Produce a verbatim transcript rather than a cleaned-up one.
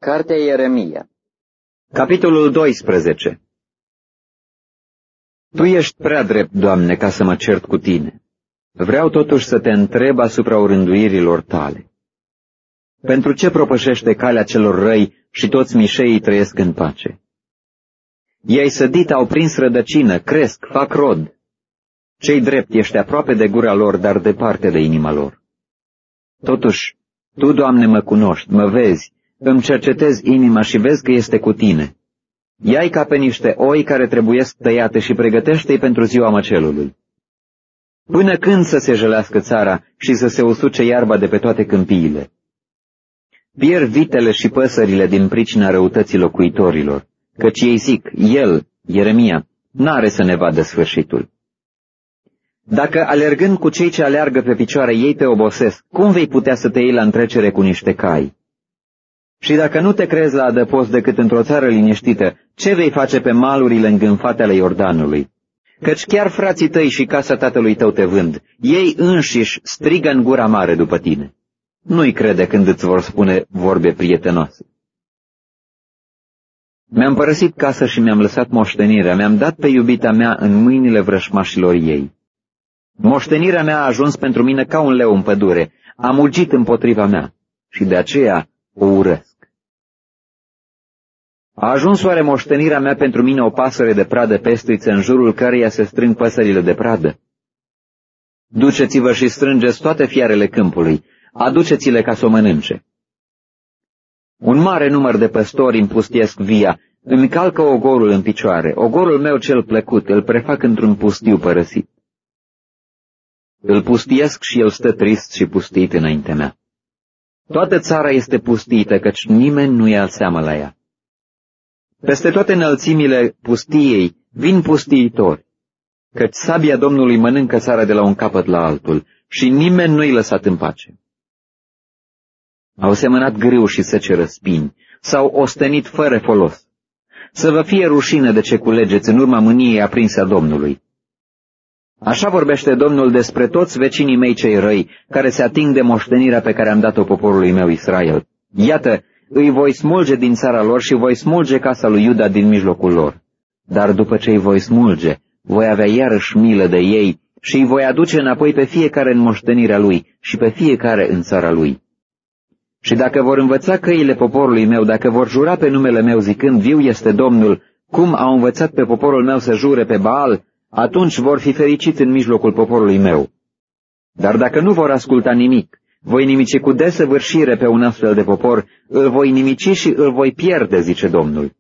Cartea Ieremia. Capitolul doisprezece. Tu ești prea drept, Doamne, ca să mă cert cu tine. Vreau totuși să te întreb asupra orânduirilor tale. Pentru ce propășește calea celor răi și toți mișeii trăiesc în pace? Ei sădit au prins rădăcină, cresc, fac rod. Cei drepti ești aproape de gura lor, dar departe de inima lor. Totuși, Tu, Doamne, mă cunoști, mă vezi, îmi cercetezi inima și vezi că este cu tine. Ia-i ca pe niște oi care trebuiesc tăiate și pregătește-i pentru ziua măcelului. Până când să se jălească țara și să se usuce iarba de pe toate câmpiile? Pierd vitele și păsările din pricina răutății locuitorilor, căci ei zic, el, Ieremia, n-are să ne vadă sfârșitul. Dacă alergând cu cei ce aleargă pe picioare ei te obosesc, cum vei putea să te iei la întrecere cu niște cai? Și dacă nu te crezi la adăpost decât într-o țară liniștită, ce vei face pe malurile îngânfate ale Iordanului? Căci chiar frații tăi și casa tatălui tău te vând, ei înșiși strigă în gura mare după tine. Nu-i crede când îți vor spune vorbe prietenoase. Mi-am părăsit casa și mi-am lăsat moștenirea, mi-am dat pe iubita mea în mâinile vrășmașilor ei. Moștenirea mea a ajuns pentru mine ca un leu în pădure, a mugit împotriva mea și de aceea o urăsc. A ajuns oare moștenirea mea pentru mine o pasăre de pradă pestriță în jurul căreia se strâng păsările de pradă? Duceți-vă și strângeți toate fiarele câmpului, aduceți-le ca să o mănânce. Un mare număr de păstori împustiesc via, îmi calcă ogorul în picioare, ogorul meu cel plăcut, îl prefac într-un pustiu părăsit. Îl pustiesc și el stă trist și pustit înaintea mea. Toată țara este pustită, căci nimeni nu ia seamă la ea. Peste toate înălțimile pustiei vin pustiitori, căci sabia Domnului mănâncă țara de la un capăt la altul și nimeni nu-i lăsat în pace. Au semănat grâu și seceră spini, s-au ostenit fără folos. Să vă fie rușine de ce culegeți în urma mâniei aprinse a Domnului. Așa vorbește Domnul despre toți vecinii mei cei răi, care se ating de moștenirea pe care am dat-o poporului meu Israel. Iată, îi voi smulge din țara lor și voi smulge casa lui Iuda din mijlocul lor. Dar după ce îi voi smulge, voi avea iarăși milă de ei și îi voi aduce înapoi pe fiecare în moștenirea lui și pe fiecare în țara lui. Și dacă vor învăța căile poporului meu, dacă vor jura pe numele meu zicând, viu este Domnul, cum au învățat pe poporul meu să jure pe Baal, atunci vor fi fericiți în mijlocul poporului meu. Dar dacă nu vor asculta nimic, voi nimici cu desăvârșire pe un astfel de popor, îl voi nimici și îl voi pierde, zice Domnul.